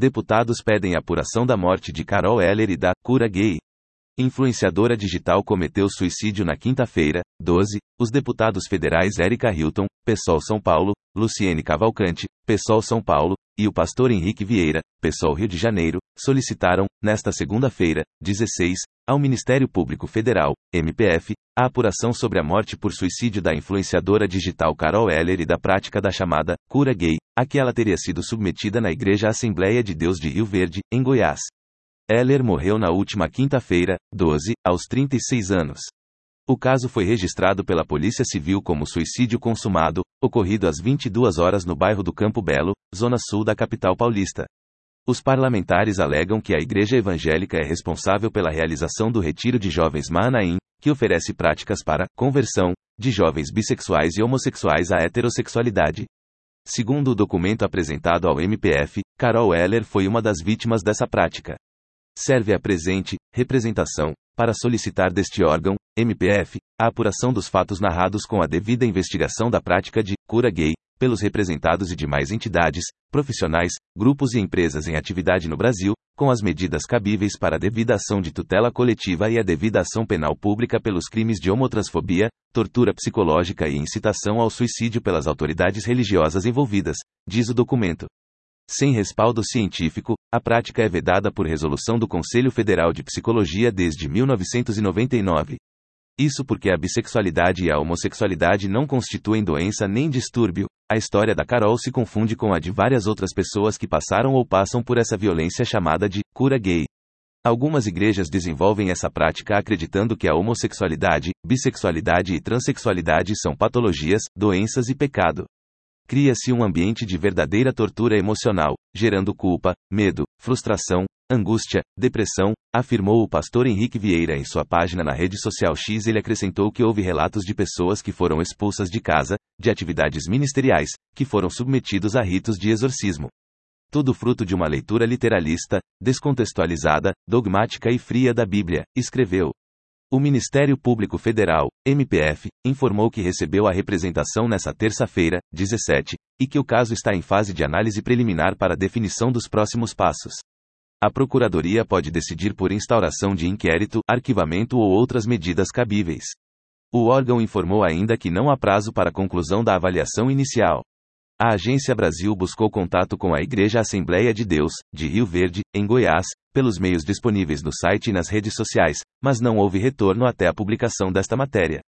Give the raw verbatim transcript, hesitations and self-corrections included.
Deputados pedem apuração da morte de Carol Heller e da cura gay. Influenciadora digital cometeu suicídio na quinta-feira, doze. Os deputados federais Érica Hilton, PSOL São Paulo, Luciene Cavalcante, PSOL São Paulo, e o pastor Henrique Vieira, PSOL Rio de Janeiro, solicitaram, nesta segunda-feira, dezesseis, ao Ministério Público Federal, M P F, a apuração sobre a morte por suicídio da influenciadora digital Carol Heller e da prática da chamada cura gay, a que ela teria sido submetida na Igreja Assembleia de Deus de Rio Verde, em Goiás. Heller morreu na última quinta-feira, doze, aos trinta e seis anos. O caso foi registrado pela Polícia Civil como suicídio consumado, ocorrido às vinte e duas horas no bairro do Campo Belo, zona sul da capital paulista. Os parlamentares alegam que a Igreja Evangélica é responsável pela realização do Retiro de Jovens Mahanaim, que oferece práticas para conversão de jovens bissexuais e homossexuais à heterossexualidade. Segundo o documento apresentado ao M P F, Carol Heller foi uma das vítimas dessa prática. Serve a presente representação para solicitar deste órgão, M P F, a apuração dos fatos narrados com a devida investigação da prática de cura gay pelos representados e demais entidades, profissionais, grupos e empresas em atividade no Brasil, com as medidas cabíveis para a devida ação de tutela coletiva e a devida ação penal pública pelos crimes de homotransfobia, tortura psicológica e incitação ao suicídio pelas autoridades religiosas envolvidas, diz o documento. Sem respaldo científico, a prática é vedada por resolução do Conselho Federal de Psicologia desde mil novecentos e noventa e nove. Isso porque a bissexualidade e a homossexualidade não constituem doença nem distúrbio. A história da Carol se confunde com a de várias outras pessoas que passaram ou passam por essa violência chamada de cura gay. Algumas igrejas desenvolvem essa prática acreditando que a homossexualidade, bissexualidade e transexualidade são patologias, doenças e pecado. Cria-se um ambiente de verdadeira tortura emocional, gerando culpa, medo, frustração, angústia, depressão, afirmou o pastor Henrique Vieira em sua página na rede social X. Ele acrescentou que houve relatos de pessoas que foram expulsas de casa, de atividades ministeriais, que foram submetidos a ritos de exorcismo. Tudo fruto de uma leitura literalista, descontextualizada, dogmática e fria da Bíblia, escreveu. O Ministério Público Federal, M P F, informou que recebeu a representação nesta terça-feira, dezessete, e que o caso está em fase de análise preliminar para definição dos próximos passos. A Procuradoria pode decidir por instauração de inquérito, arquivamento ou outras medidas cabíveis. O órgão informou ainda que não há prazo para a conclusão da avaliação inicial. A Agência Brasil buscou contato com a Igreja Assembleia de Deus, de Rio Verde, em Goiás, pelos meios disponíveis no site e nas redes sociais, mas não houve retorno até a publicação desta matéria.